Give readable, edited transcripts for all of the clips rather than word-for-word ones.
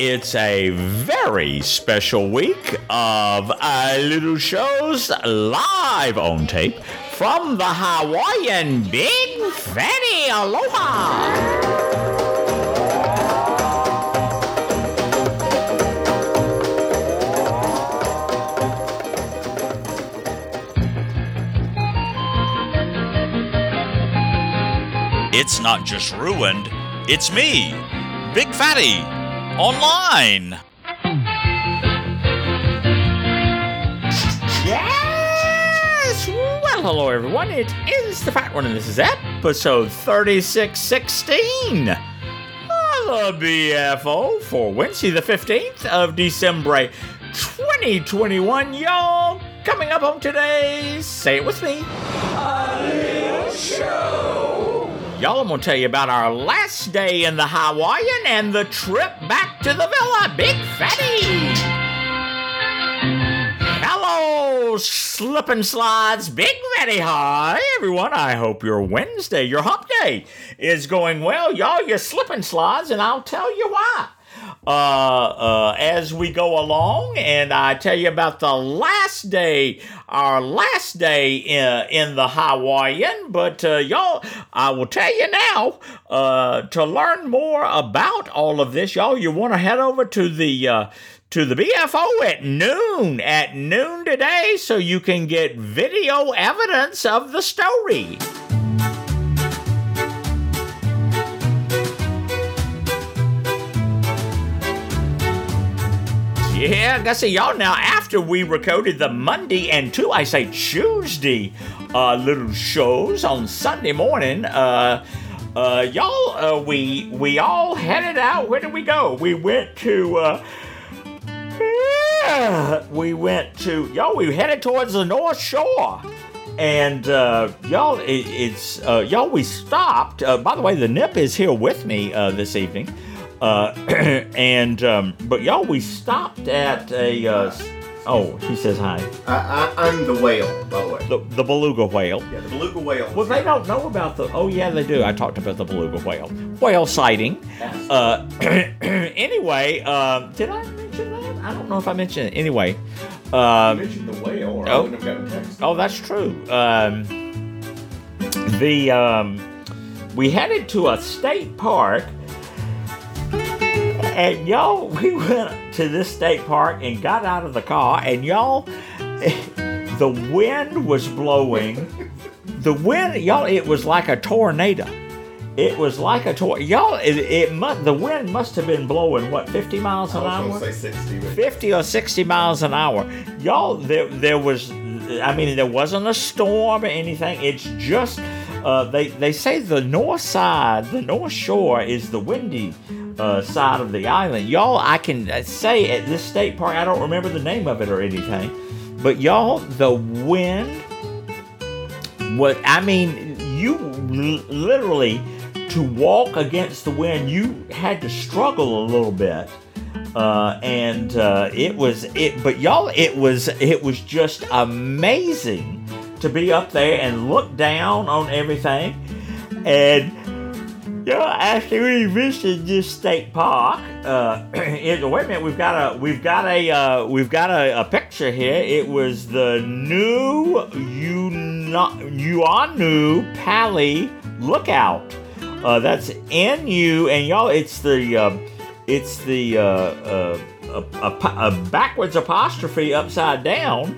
it's a very special week of Little Shows live on tape from the Hawaiian Big Fatty Aloha. It's not just ruined, it's me, Big Fatty, online. Yes! Well, hello everyone, it is the Fat One, and this is episode 3616 of the BFO for Wednesday the 15th of December 2021. Y'all, coming up on today's, say it with me, A Little Show. Y'all, I'm going to tell you about our last day in the Hawaiian and the trip back to the villa. Big Fatty! Hello, slip and slides. Big Fatty, hi, everyone. I hope your Wednesday, your hump day, is going well. Y'all, you slip and slides, and I'll tell you why. As we go along, and I tell you about the last day, our last day in the Hawaiian, but y'all, I will tell you now, to learn more about all of this, y'all, you want to head over to the BFO at noon today, so you can get video evidence of the story. Yeah, I gotta say, y'all, now, after we recorded the Monday and Tuesday little shows on Sunday morning, y'all, we all headed out. Where did we go? We went to, we headed towards the North Shore. And, y'all, y'all, we stopped. By the way, the Nip is here with me this evening. But y'all, we stopped at a, he says hi. I'm the whale, by the way. The beluga whale. Yeah, the beluga whale. Well, they don't know about yeah, they do. I talked about the beluga whale. Whale sighting. Anyway, did I mention that? I don't know if I mentioned it. Anyway. You mentioned the whale, or I wouldn't have gotten text. Oh, that's true. We headed to a state park. And y'all, we went to this state park and got out of the car, and y'all, the wind was blowing. The wind, y'all, it was like a tornado. It was like a tornado. Y'all, the wind must have been blowing, 50 miles an hour? I was going to say 60. 50 or 60 miles an hour. Y'all, there wasn't a storm or anything. It's just, they say the north shore is the windy side of the island. Y'all, I can say at this state park, I don't remember the name of it or anything, but y'all, the wind you literally, to walk against the wind, you had to struggle a little bit. But y'all, it was just amazing to be up there and look down on everything. And after we visited this state park, wait a minute, we've got a picture here. It was the new Nuuanu Pali Lookout. That's NU, and y'all, it's the backwards apostrophe upside down.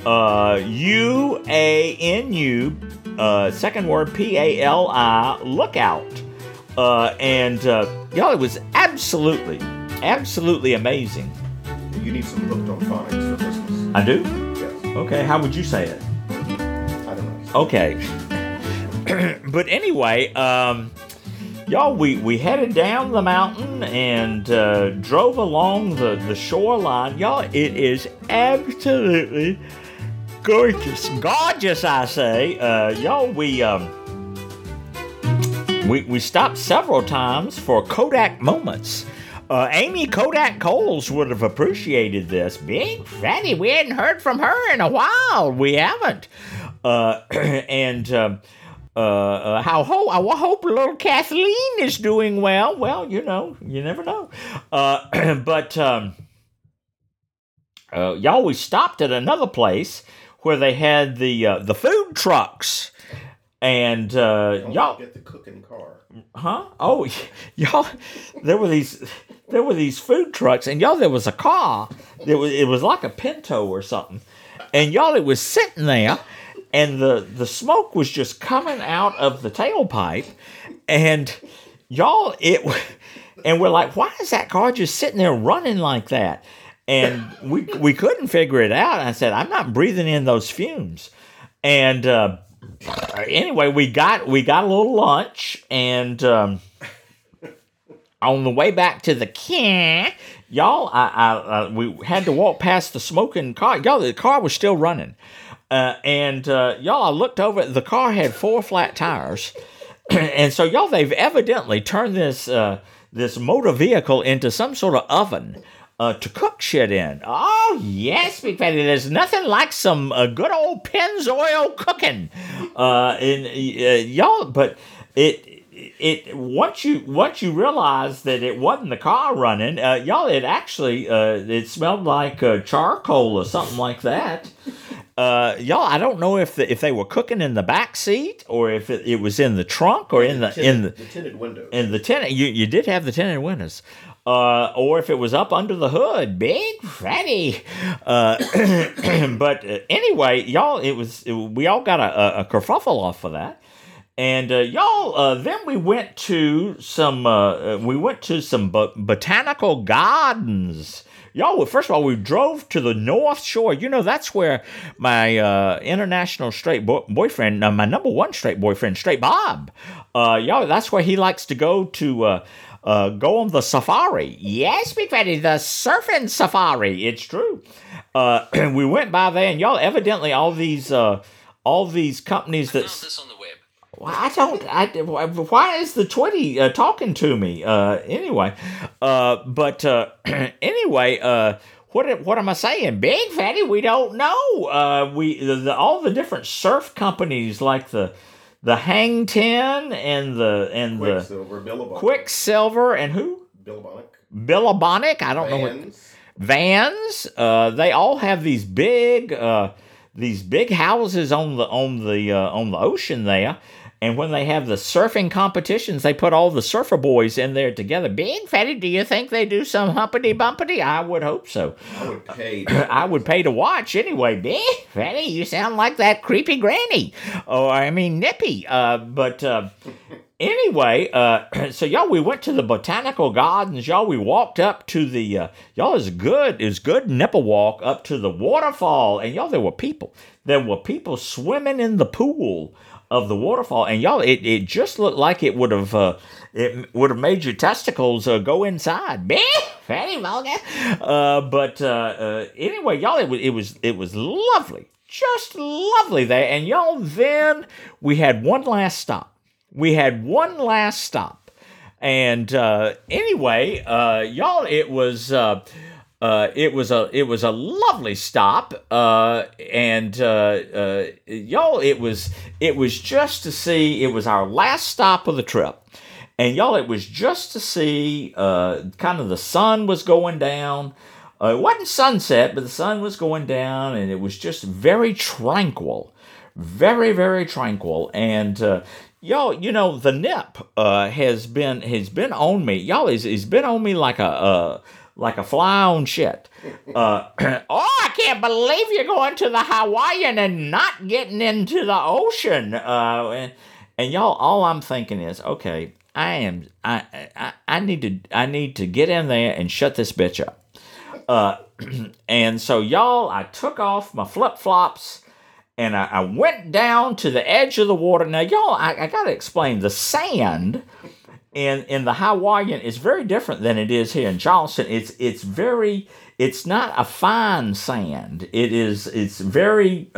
UANU, second word PALI, Lookout. Y'all, it was absolutely amazing. You need some hooked on phonics for Christmas. I do? Yes. Okay, how would you say it? I don't know. Okay. But anyway, y'all, we headed down the mountain and drove along the shoreline. Y'all, it is absolutely gorgeous. Gorgeous, I say. Y'all, we stopped several times for Kodak moments. Amy Kodak Coles would have appreciated this. Big Fatty, we hadn't heard from her in a while. We haven't. I hope little Kathleen is doing well. Well, you never know. But y'all, we stopped at another place where they had the food trucks, and y'all get the cooking car. Huh? Oh, y'all, there were these food trucks, and y'all, there was a car. It was like a Pinto or something, and y'all, it was sitting there, and the smoke was just coming out of the tailpipe, and y'all, and we're like, why is that car just sitting there running like that? And we couldn't figure it out. And I said, I'm not breathing in those fumes, and anyway, we got a little lunch, and on the way back to the camp, y'all, we had to walk past the smoking car. Y'all, the car was still running, and y'all, I looked over. The car had 4 flat tires, and so y'all, they've evidently turned this motor vehicle into some sort of oven. To cook shit in. Oh, yes, Big Fatty. There's nothing like some good old Pennzoil cooking. Y'all, but it once you realize that it wasn't the car running, y'all, it actually it smelled like charcoal or something like that. Y'all, I don't know if they were cooking in the back seat or if it was in the trunk or in the tinted windows. In the tinted, you did have the tinted windows. Or if it was up under the hood, Big Fatty. But anyway, y'all, we all got a kerfuffle off for that, and y'all. Then we went to some botanical gardens. Y'all, first of all, we drove to the North Shore. You know, that's where my international straight boyfriend, my number one straight boyfriend, Straight Bob. Y'all, that's where he likes to go to. Go on the safari. Yes, Big Fatty, the surfing safari. It's true. We went by there, and y'all, evidently all these companies that. I found this on the web. Well, why is the Twitty talking to me? Anyway, anyway, what am I saying? Big Fatty, we don't know. All the different surf companies like the Hang Ten and Quicksilver, the Quicksilver, and who? Billabonic. I don't know what. Vans. They all have these big houses on the ocean there. And when they have the surfing competitions, they put all the surfer boys in there together. Big Fatty, do you think they do some humpity bumpity? I would hope so. I would pay to watch anyway. Big Fatty, you sound like that creepy granny. Nippy. Anyway, so y'all, we went to the botanical gardens. Y'all, we walked up to the it was good nipple walk up to the waterfall, and y'all, there were people swimming in the pool of the waterfall, and y'all, it just looked like it would have made your testicles go inside. Big Fatty vulgar. Anyway, y'all, it was lovely, just lovely there, and y'all, then we had one last stop. And anyway, y'all, it was a lovely stop, and y'all, it was just to see. It was our last stop of the trip, and y'all, it was just to see. Kind of the sun was going down. It wasn't sunset, but the sun was going down, and it was just very tranquil, very, very tranquil, and. Y'all, you know, the nip has been on me. Y'all, he's been on me like a fly on shit. Oh, I can't believe you're going to the Hawaiian and not getting into the ocean. And y'all, all I'm thinking is, okay, I need to get in there and shut this bitch up. And so y'all, I took off my flip-flops. And I went down to the edge of the water. Now, y'all, I got to explain. The sand in the Hawaiian is very different than it is here in Charleston. It's not a fine sand. It's very,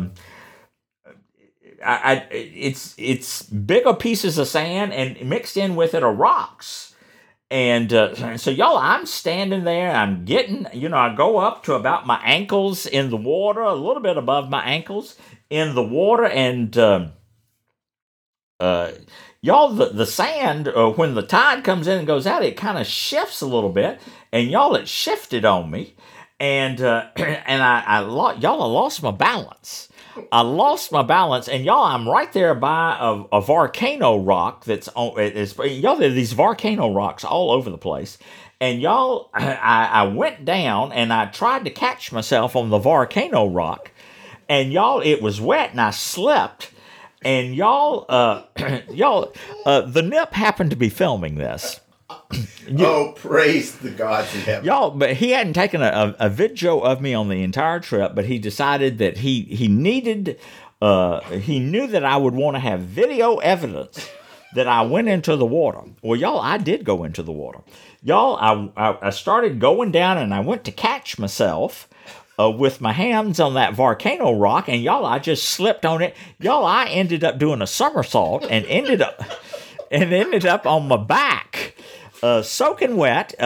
it's bigger pieces of sand, and mixed in with it are rocks. And so, y'all, I'm standing there, I'm getting, I go up to about my ankles in the water, a little bit above my ankles in the water, and y'all, the sand, when the tide comes in and goes out, it kind of shifts a little bit, and y'all, it shifted on me, and I lost my balance. I lost my balance, and y'all, I'm right there by a volcano rock that's on. Y'all, there are these volcano rocks all over the place, and y'all, I went down and I tried to catch myself on the volcano rock, and y'all, it was wet, and I slipped. And y'all, the Nip happened to be filming this. Praise the gods in heaven. Y'all, but he hadn't taken a video of me on the entire trip, but he decided that he needed, he knew that I would want to have video evidence that I went into the water. Well, y'all, I did go into the water. Y'all, I started going down, and I went to catch myself. With my hands on that volcano rock, and y'all, I just slipped on it. Y'all, I ended up doing a somersault and ended up on my back, soaking wet.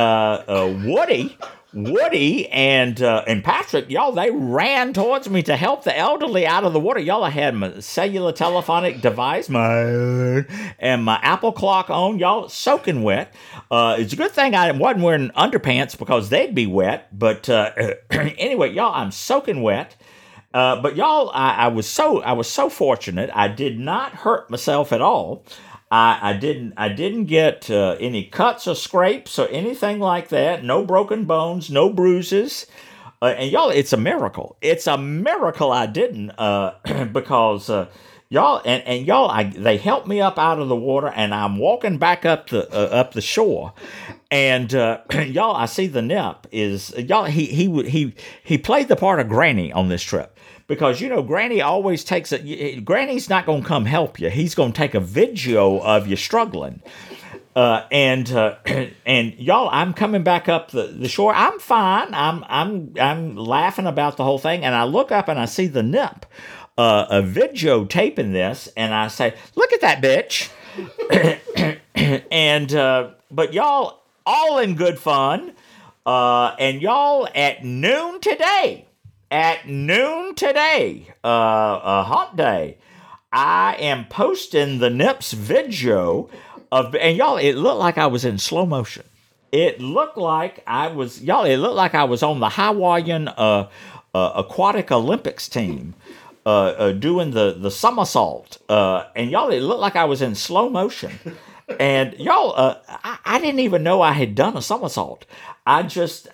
Woody and Patrick, y'all, they ran towards me to help the elderly out of the water. Y'all, I had my cellular telephonic device, my Apple clock on, y'all, soaking wet. It's a good thing I wasn't wearing underpants because they'd be wet. But anyway, y'all, I'm soaking wet. But y'all, I was so fortunate. I did not hurt myself at all. I didn't get any cuts or scrapes or anything like that. No broken bones, no bruises. And y'all, it's a miracle. It's a miracle I didn't because y'all and y'all, they helped me up out of the water, and I'm walking back up the shore. And y'all, I see the Nip is y'all. He played the part of Granny on this trip. Because, you know, Granny always takes Granny's not going to come help you. He's going to take a video of you struggling. And y'all, I'm coming back up the shore. I'm fine. I'm laughing about the whole thing. And I look up and I see the Nip, a video taping this. And I say, look at that bitch. And, but y'all, all in good fun. And y'all, at noon today, hump day, I am posting the Nip's video and y'all, it looked like I was in slow motion. It looked like I was on the Hawaiian aquatic Olympics team doing the somersault. And y'all, it looked like I was in slow motion. And y'all, I didn't even know I had done a somersault. And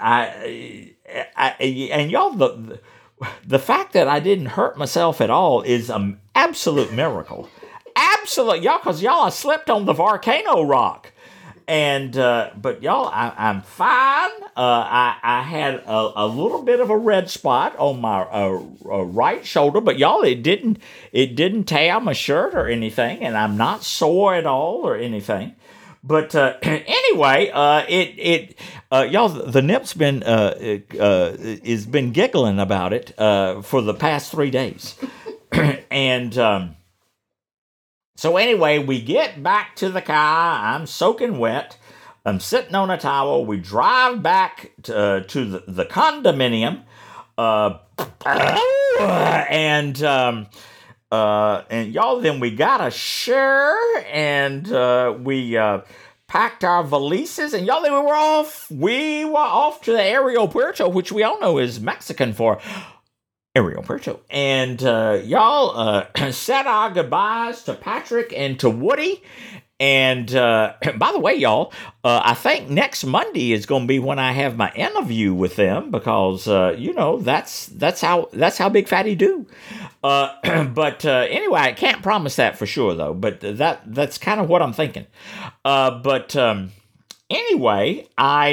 y'all, the fact that I didn't hurt myself at all is an absolute miracle. Absolute, y'all, because y'all, I slipped on the volcano rock. And, but y'all, I'm fine. I had a little bit of a red spot on my right shoulder, but y'all, it didn't tear my shirt or anything, and I'm not sore at all or anything. But anyway, y'all, the Nip's been giggling about it for the past 3 days, and so anyway, we get back to the car. I'm soaking wet. I'm sitting on a towel. We drive back to the condominium, and y'all, then we got a share, and we packed our valises, and y'all, then we were off. We were off to the Aeropuerto, which we all know is Mexican for Aeropuerto. And y'all said our goodbyes to Patrick and to Woody. And by the way, y'all, I think next Monday is going to be when I have my interview with them, because you know, that's how Big Fatty do. But anyway, I can't promise that for sure though. But that's kind of what I'm thinking. But anyway,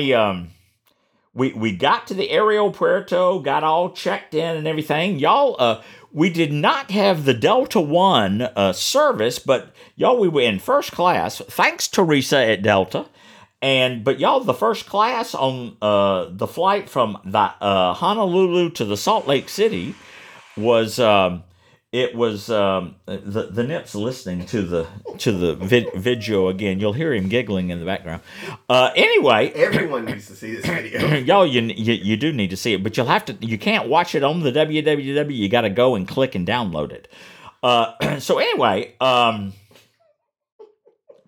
we got to the Aeropuerto, got all checked in and everything. Y'all, we did not have the Delta One service, but y'all, we were in first class. Thanks, Teresa at Delta. But y'all, the first class on the flight from the Honolulu to the Salt Lake City was the Nip's listening to the video again. You'll hear him giggling in the background. Anyway, everyone needs to see this video. Y'all, you do need to see it, but you can't watch it on the www. You got to go and click and download it. So anyway,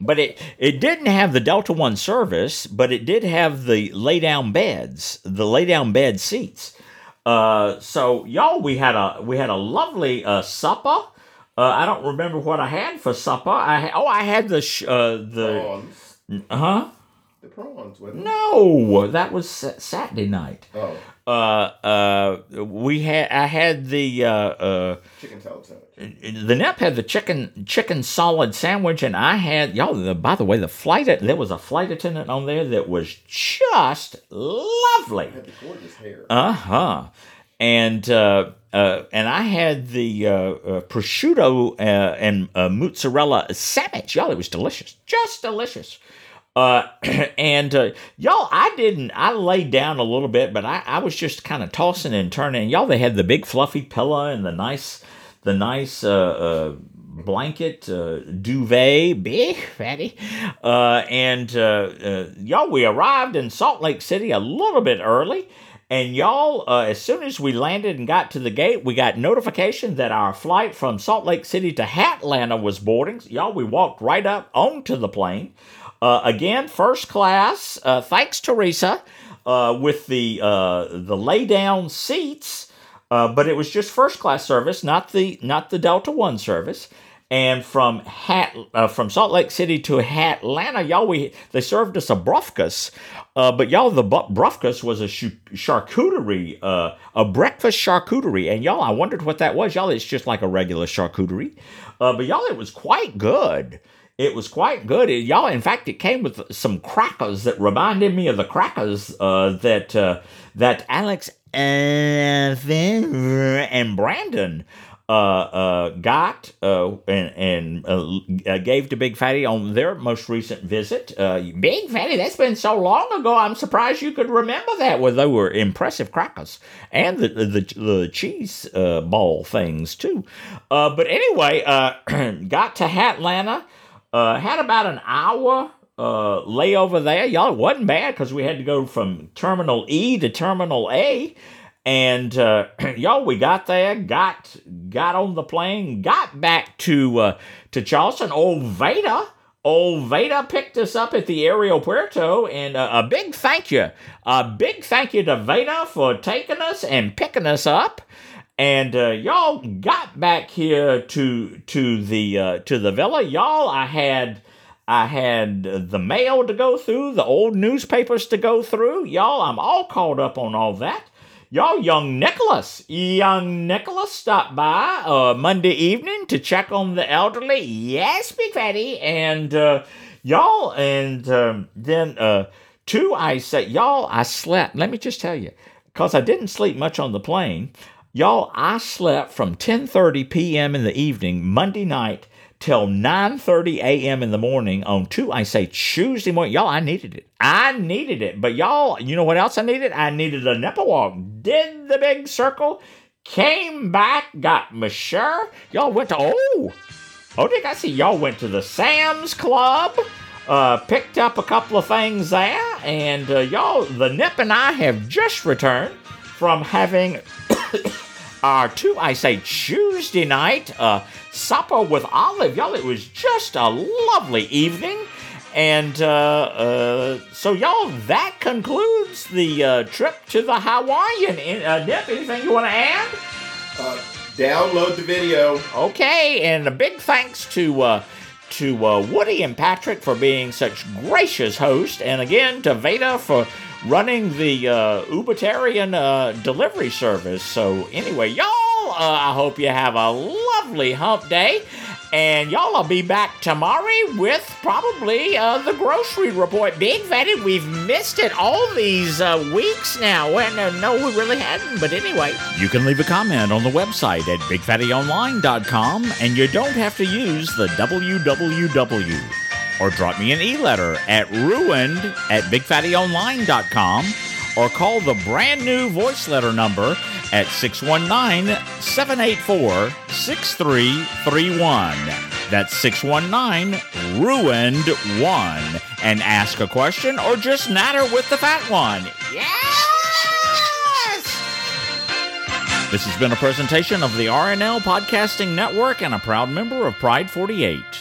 But it didn't have the Delta One service, but it did have the lay down bed seats. So y'all, we had a lovely supper. I don't remember what I had for supper. I had the prawns. Huh? The prawns, wasn't it? No, that was Saturday night. Oh. I had the Chicken salad sandwich. The Nep had the chicken solid sandwich, and I had by the way, there was a flight attendant on there that was just lovely. Had the gorgeous hair. And I had the prosciutto and mozzarella sandwich. Y'all, it was delicious, just delicious. And y'all, I laid down a little bit, but I was just kind of tossing and turning. Y'all, they had the big fluffy pillow and the nice blanket, duvet, big fatty. Y'all, we arrived in Salt Lake City a little bit early. And y'all, as soon as we landed and got to the gate, we got notification that our flight from Salt Lake City to Atlanta was boarding. Y'all, we walked right up onto the plane. Again, first class. Thanks, Teresa, with the lay down seats. But it was just first class service, not the Delta One service. And from Salt Lake City to Atlanta, y'all, they served us a brofkus. But y'all, the brofkus was a charcuterie, a breakfast charcuterie. And y'all, I wondered what that was. Y'all, it's just like a regular charcuterie. But y'all, it was quite good. It was quite good. Y'all, in fact, it came with some crackers that reminded me of the crackers that Alex and Brandon got and gave to Big Fatty on their most recent visit. Big Fatty, that's been so long ago, I'm surprised you could remember that. Well, they were impressive crackers. And the cheese ball things, too. But anyway, got to Atlanta, had about an hour layover there. Y'all, it wasn't bad because we had to go from Terminal E to Terminal A. And y'all, we got there, got on the plane, got back to Charleston. Old Veda picked us up at the Aeropuerto, and a big thank you to Veda for taking us and picking us up. And y'all got back here to the villa. Y'all, I had the mail to go through, the old newspapers to go through. Y'all, I'm all caught up on all that. Y'all, young Nicholas stopped by Monday evening to check on the elderly. Yes, Big Fatty. And y'all, and then two, I said, y'all, I slept. Let me just tell you, because I didn't sleep much on the plane. Y'all, I slept from 10:30 p.m. in the evening, Monday night, till 9:30 a.m. in the morning on Tuesday morning. Y'all, I needed it. But y'all, you know what else I needed? I needed a nipple walk. Did the big circle, came back, got my shirt. Y'all went to, Dick, I see y'all went to the Sam's Club, picked up a couple of things there, and y'all, the Nip and I have just returned from having our Tuesday night supper with Olive. Y'all, it was just a lovely evening. And so, y'all, that concludes the trip to the Hawaiian. Nip, anything you want to add? Download the video. Okay, and a big thanks to Woody and Patrick for being such gracious hosts. And again, to Veda for running the Ubertarian delivery service. So anyway, y'all, I hope you have a lovely hump day. And y'all, I'll be back tomorrow with probably the grocery report. Big Fatty, we've missed it all these weeks now. Well, no, we really hadn't. But anyway, you can leave a comment on the website at BigFattyOnline.com, and you don't have to use the www. Or drop me an e-letter at ruined@BigFattyOnline.com, or call the brand new voice letter number at 619-784-6331. That's 619-RUINED-1, and ask a question or just natter with the fat one. Yes! This has been a presentation of the RNL Podcasting Network and a proud member of Pride 48.